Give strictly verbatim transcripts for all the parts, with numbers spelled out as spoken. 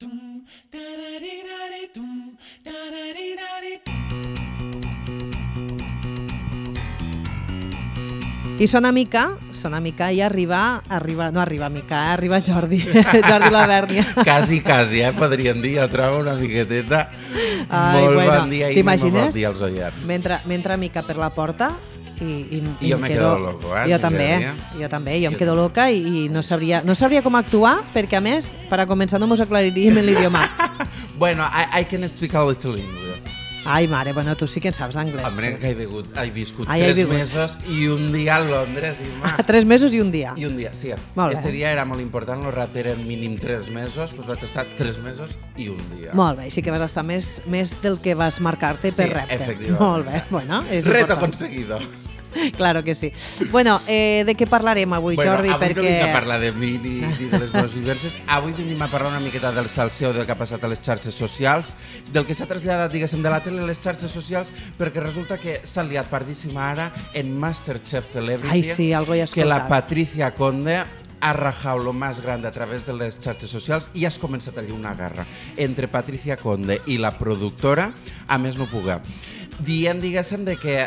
I sona mica, sona mica i arriba, arriba, no arriba mica, eh? Arriba Jordi, Jordi Lavèrnia. Quasi, quasi, eh? Podríem dir, jo trobo una miqueteta. Ai, molt bueno, bon dia i molt bon dia als oients. Mentre, mentre mica per la porta i, i, I jo me quedo, quedo loco, eh? Jo també, jo també, jo em quedo loca i, i no, sabria, no sabria com actuar perquè, a més, per a començar no mos aclariríem l'idioma. Bueno, I, I can speak a little English. Ai, mare, bueno, tu sí que en saps d'anglès. Home, que he, begut, he viscut Ai, tres he mesos i un dia a Londres. Irma. Ah, tres mesos i un dia? I un dia, sí. Este dia era molt important, el rat eren mínim tres mesos, doncs vaig estar tres mesos i un dia. Molt bé, sí que vas estar més, més del que vas marcar-te sí, per repte. Sí, efectivament. Molt bé, bueno, és Reto important. conseguido. Claro que sí. Bueno, eh, de què parlarem avui, bueno, Jordi? Avui perquè... no vinc a parlar de mi ni, ni de les meves vivències. Avui venim a parlar una miqueta del salseo, del que ha passat a les xarxes socials, del que s'ha traslladat, diguéssim, de la tele a les xarxes socials, perquè resulta que s'ha liat pardíssima ara en Masterchef Celebrity. Ai, sí, algo he escoltat. Que la Patricia Conde ha rajado lo más grande a través de les xarxes socials i has començat allí una guerra entre Patricia Conde i la productora, a més no puga. Dient, diguéssim, de que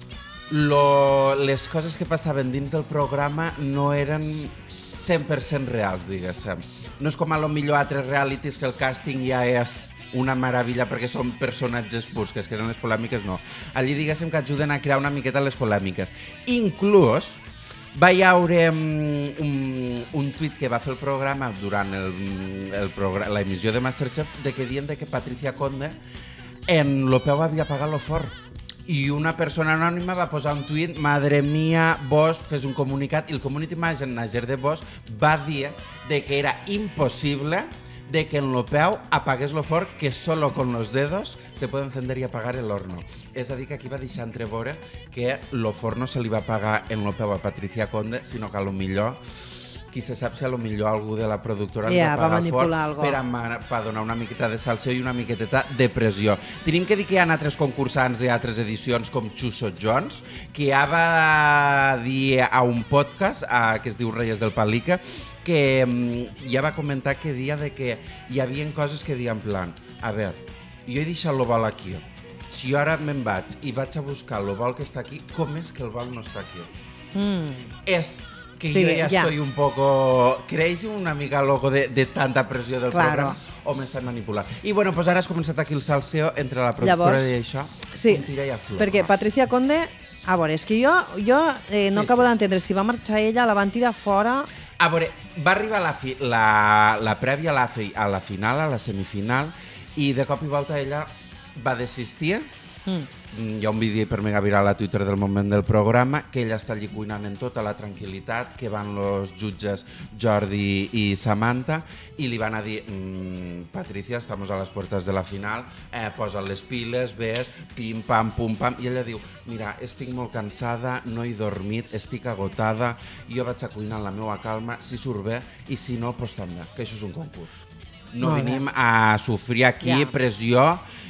Lo, les coses que passaven dins del programa no eren cent per cent reals, diguéssim. No és com a lo millor altres realities que el càsting ja és una meravella perquè són personatges purs, que es creen les polèmiques, no. Allí, diguéssim, que ajuden a crear una miqueta les polèmiques. Inclús va hi haure un, un tuit que va fer el programa durant el, el programa, l'emissió de Masterchef, de que dient de que Patricia Conde en lo peu havia pagat lo fort. I una persona anònima va posar un tuit, madre mía, vos fes un comunicat, i el community manager de vos va dir de que era imposible de que en lo peu apagués lo forn, que solo con los dedos se puede encender y apagar el horno. És a dir, que aquí va deixar entreveure que lo forn no se li va apagar en lo peu a Patricia Conde, sinó que a lo millor... qui se sap si a lo millor algú de la productora yeah, ens va va pagar fort per, a, per donar una miqueta de salseo i una miqueteta de pressió. Tenim que dir que hi ha altres concursants d'altres edicions com Chuso Jones, que ja va dir a un podcast a, que es diu Reyes del Palica, que ja va comentar que dia de que hi havia coses que diuen en plan, a veure, jo he deixat el vol aquí, si jo ara me'n vaig i vaig a buscar el vol que està aquí, com és que el vol no està aquí? Mm. És que sí, yo ya, ya estoy un poco crazy, una mica loco de, de tanta pressió del claro. programa, o m'estan manipulant. I bueno, pues ara has començat aquí el salseo entre la productora Llavors, i això, sí, un tira i afloja. Perquè Patricia Conde, a veure, és que jo, jo eh, no sí, acabo sí. d'entendre si va marxar ella, la van tirar fora... A veure, va arribar la, fi, la, la prèvia a la, fi, a la final, a la semifinal, i de cop i volta ella va desistir. Mm. Hi ha un vídeo per mega viral a Twitter del moment del programa, que ella està allí cuinant en tota la tranquil·litat, que van los jutges Jordi i Samantha i li van a dir mmm, Patricia, estamos a les puertas de la final, eh, posa les piles, ves, pim, pam, pum, pam, i ella diu, mira, estic molt cansada, no he dormit, estic agotada, jo vaig a cuinar en la meva calma, si surt bé, i si no, doncs també, que això és un concurs. No venim a sofrir aquí yeah. pressió,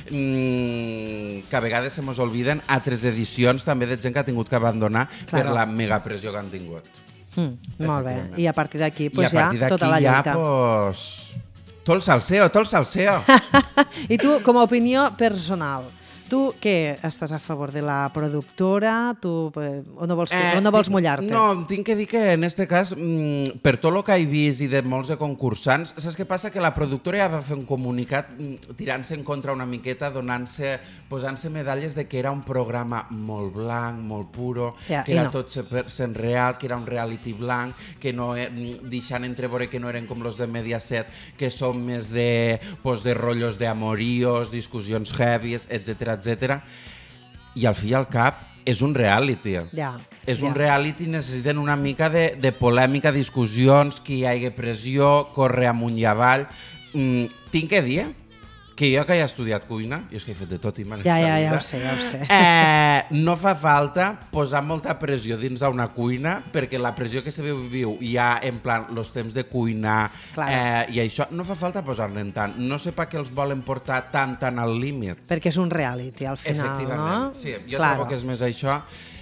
mmm, que a vegades se mos olviden altres edicions també de gent que ha tingut que abandonar claro. per la megapressió que han tingut. Mm, molt bé, i a partir d'aquí pues, ja tota la lluita. I a partir d'aquí ja, pues, tot el salseo, tot el salseo. I tu, com a opinió personal, tu què estàs a favor de la productora? Tu, o no vols, eh, o no vols mullar-te? No, tinc que dir que en este cas, mmm, per tot el que he vist i de molts de concursants, saps què passa? Que la productora ja va fer un comunicat mmm, tirant-se en contra una miqueta, donant-se, posant-se medalles de que era un programa molt blanc, molt puro, ja, que era no. tot cent per cent real, que era un reality blanc, que no eh, deixant entreveure que no eren com los de Mediaset, que són més de, pues, de rotllos d'amoríos, discussions heavies, etcètera etcètera, i al fi i al cap és un reality. Ja, és ja. un reality, necessiten una mica de, de polèmica, discussions, que hi hagi pressió, córrer amunt i avall. Mm, tinc que dir que jo que he estudiat cuina, jo és que he fet de tot i manera ja, ja, ja ho sé, ja ho sé. Eh, no fa falta posar molta pressió dins d'una cuina, perquè la pressió que se viu ja en plan els temps de cuinar eh, i això, no fa falta posar-ne tant. No sé per què els volen portar tant, tant al límit. Perquè és un reality, al final, efectivament, no? Sí, jo claro. trobo que és més això.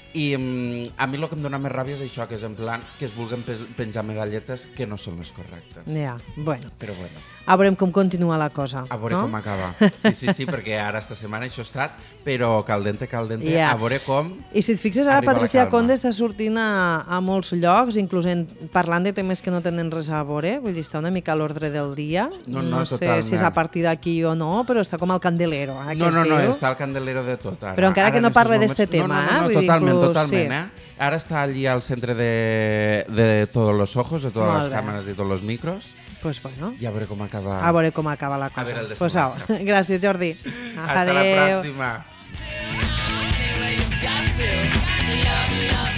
I um, a mi el que em dona més ràbia és això, que és en plan que es vulguin penjar medalletes que no són les correctes. Ja, bueno. Però bueno. A veurem com continua la cosa. A veure no? com acaba. Sí, sí, sí, perquè ara esta setmana això ha estat, però caldente, caldente, yeah. a veure com I si et fixes, ara Patricia Conde està sortint a, a molts llocs, inclús en, parlant de temes que no tenen res a veure, vull dir, està una mica a l'ordre del dia. No, no, no sé totalment. si és a partir d'aquí o no, però està com al candelero. Eh, no, no, no, està al candelero de tot. Ara. Però encara ara que no parle d'este moments... tema, no, no, no, no, eh? Vull totalment, dir, totalment, sí. eh? Ara està allí al centre de, de todos los ojos, de todas las càmeres i tots els micros. Pues bueno. I a veure com acaba... A veure com acaba la cosa. A veure el pues au. Gràcies, Jordi. Hasta Adeu. la pròxima.